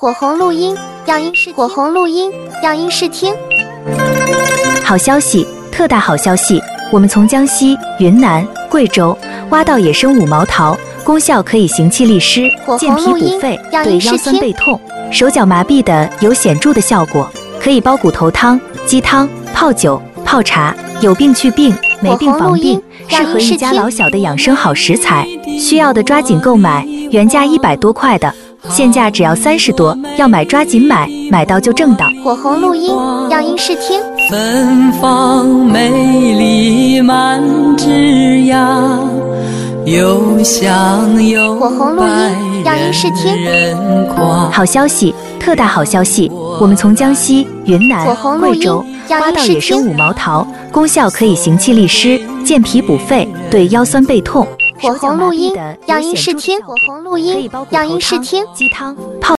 火红录音，样音试火红录音，样音试听。 好消息，特大好消息！我们从江西、云南、贵州挖到野生五毛桃，功效可以行气利湿、健脾补肺、对腰酸背痛、手脚麻痹的有显著的效果。可以煲骨头汤、鸡汤、泡酒、泡茶，有病去病，没病防病，适合一家老小的养生好食材。需要的抓紧购买，原价100多块的，现价只要30多，要买抓紧买，买到就挣到。 火红录音，样音试听。 芬芳美丽满枝桠，又香又火红录音，样音试听。 好消息，特大好消息！我们从江西、云南、贵州挖到野生五毛桃，功效可以行气利湿、健脾补肺，对腰酸背痛。 火红录音，样音试听。火红录音，样音试听。 鸡汤泡。